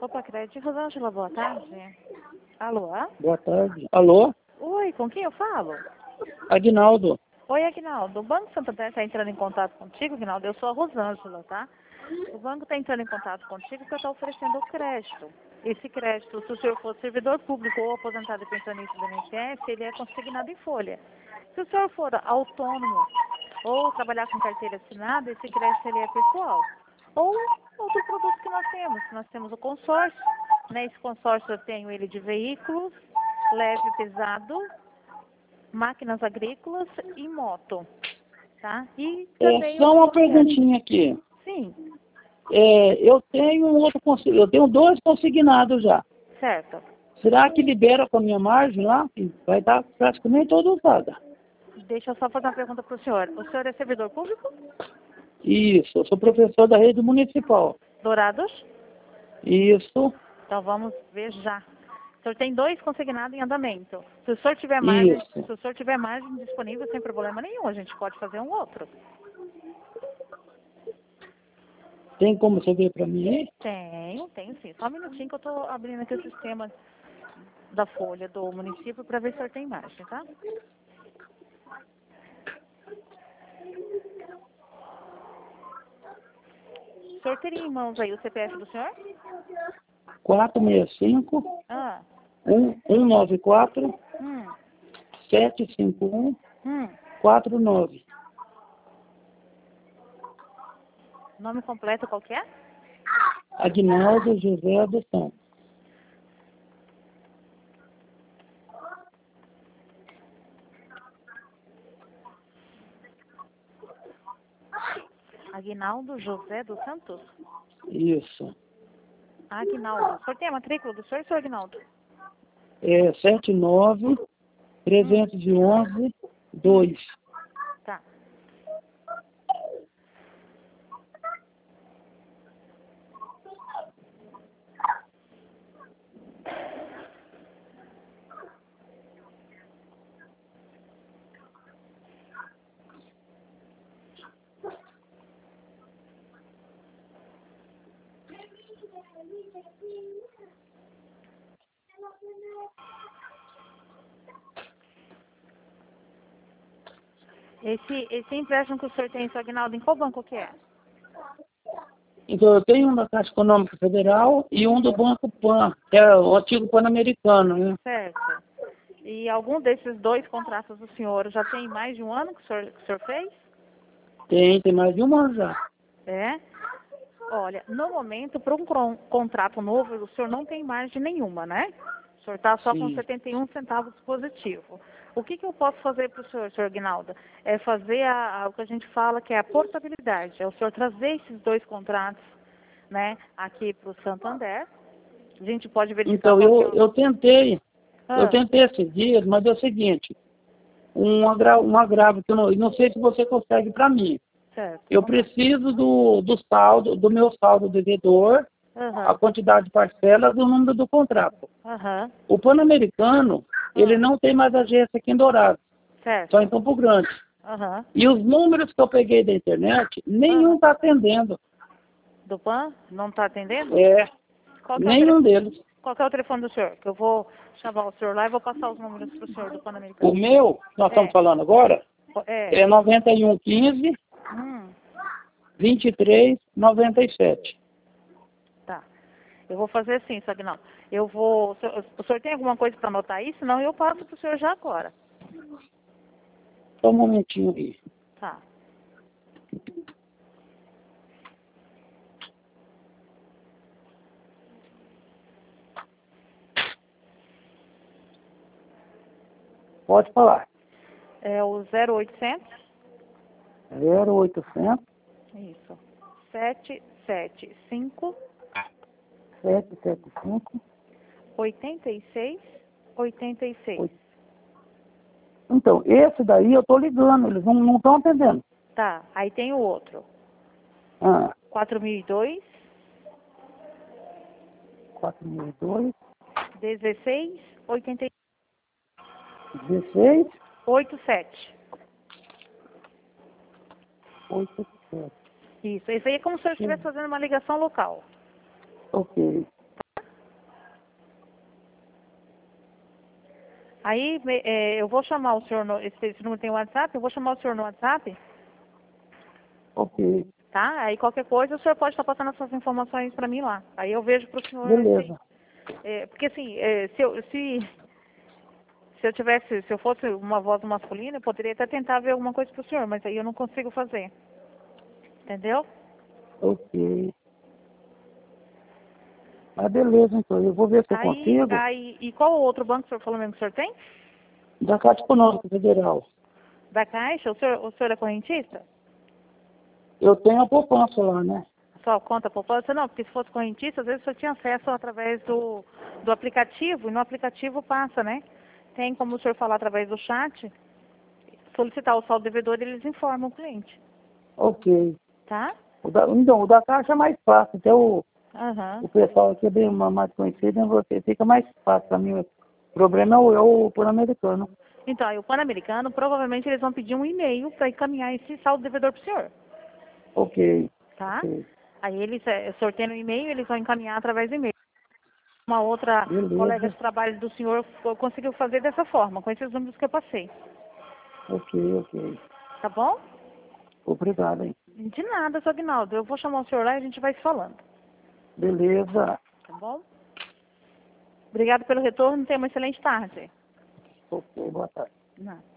Copa Crédito, Rosângela, boa tarde. Alô? Boa tarde. Alô? Oi, com quem eu falo? Aguinaldo. Oi, Aguinaldo. O Banco Santander está entrando em contato contigo, Aguinaldo. Eu sou a Rosângela, tá? O banco está entrando em contato contigo porque está oferecendo crédito. Esse crédito, se o senhor for servidor público ou aposentado e pensionista do INSS, ele é consignado em folha. Se o senhor for autônomo ou trabalhar com carteira assinada, esse crédito ele é pessoal. Ou outro produto que nós temos o consórcio, né? Esse consórcio eu tenho ele de veículos, leve e pesado, máquinas agrícolas e moto, tá? E também Só uma perguntinha aqui. Sim, Eu tenho eu tenho 2 consignados já. certo. Será que libera com a minha margem lá? Que vai estar praticamente toda usada. Deixa eu só fazer uma pergunta para o senhor. O senhor é servidor público? Isso, eu sou professor da rede municipal. Dourados? Isso, Então vamos ver já. O senhor tem 2 consignados em andamento. Se o senhor tiver margem, isso. se o senhor tiver margem disponível, sem problema nenhum, a gente pode fazer um outro. Tem como você ver para mim aí? Tenho sim. Só um minutinho que eu estou abrindo aqui o sistema da folha do município para ver se o senhor tem margem, tá? O senhor teria em mãos aí o CPF do senhor? 465 Ah, 194 hum, 751 hum. 49. Nome completo qual que é? Aguinaldo José dos Santos. Aguinaldo José dos Santos? Isso. Aguinaldo. O senhor tem a matrícula do senhor, senhor Aguinaldo? 79 311 2. Tá. Esse empréstimo que o senhor tem, senhor Aguinaldo, em qual banco que é? Então, eu tenho um da Caixa Econômica Federal e um do Banco Pan, que é o antigo Pan-Americano, né? Certo. E algum desses 2 contratos do senhor já tem mais de um ano que o senhor fez? Tem mais de um ano já. É? Olha, no momento, para um contrato novo, o senhor não tem margem nenhuma, né? O senhor está só com Sim. 71 centavos positivo. O que eu posso fazer para o senhor Aguinaldo? É fazer o que a gente fala que é a portabilidade. É o senhor trazer esses 2 contratos, né, aqui para o Santander. A gente pode verificar Então, qual que é eu tentei Ah, esses dias, mas é o seguinte, um agravo que eu não sei se você consegue para mim. certo. Eu Vamos lá. preciso do saldo, do meu saldo devedor, a Aham, quantidade de parcelas e o número do contrato. aham, O Pan-Americano, ele não tem mais agência aqui em Dourados, só em certo. Campo Grande. Aham, E os números que eu peguei da internet, nenhum aham. está atendendo. Do PAN? Não está atendendo? É, Qual que é o nenhum telefone? deles. Qual que é o telefone do senhor? Que eu vou chamar o senhor lá e vou passar os números para o senhor do O Pan-Americano. meu, nós estamos É, falando agora, é. é 9115 Hum, 2397. tá. Eu vou fazer assim, Sagnão. Eu vou. O senhor tem alguma coisa para anotar aí? Senão eu passo para o senhor já agora. Só um momentinho aí. Tá. Pode falar. É o 0800. 0800 Isso. 775 775 86 86. Então, esse daí eu tô ligando, eles não estão atendendo. Tá. Aí tem o outro. Ah, 4002 4002 16 87. 16 87. Isso. Isso aí é como se eu estivesse fazendo uma ligação local. Ok. Aí eu vou chamar o senhor, esse número tem WhatsApp, eu vou chamar o senhor no WhatsApp, Ok. tá? Aí qualquer coisa o senhor pode estar passando essas informações para mim lá. Aí eu vejo para o senhor. Beleza. Porque assim, se eu fosse uma voz masculina, eu poderia até tentar ver alguma coisa para o senhor, mas aí eu não consigo fazer. Entendeu? Ok. Mas beleza, então. Eu vou ver se eu consigo. E qual o outro banco que o senhor falou mesmo que o senhor tem? Da Caixa Econômica Federal. Da Caixa? O senhor é correntista? Eu tenho a poupança lá, né? Só conta poupança? Não, porque se fosse correntista, às vezes o senhor tinha acesso através do aplicativo, e no aplicativo passa, né? Tem como o senhor falar através do chat, solicitar o saldo devedor e eles informam o cliente. Ok. Tá? Então, o da Caixa é mais fácil. Até o Aham. pessoal aqui é bem mais conhecido, né? Você fica mais fácil para mim. O problema é o Pan-Americano. Então, aí o Pan-Americano, provavelmente eles vão pedir um e-mail para encaminhar esse saldo devedor para o senhor. Ok. Tá? Ok. Aí eles sorteiam o e-mail, eles vão encaminhar através do e-mail. Uma outra colega Beleza. de trabalho do senhor conseguiu fazer dessa forma, com esses números que eu passei. Ok. Tá bom? Obrigado, hein? De nada, seu Aguinaldo. Eu vou chamar o senhor lá e a gente vai se falando. Beleza. Tá bom? Obrigado pelo retorno. Tenha uma excelente tarde. Ok, boa tarde. Não.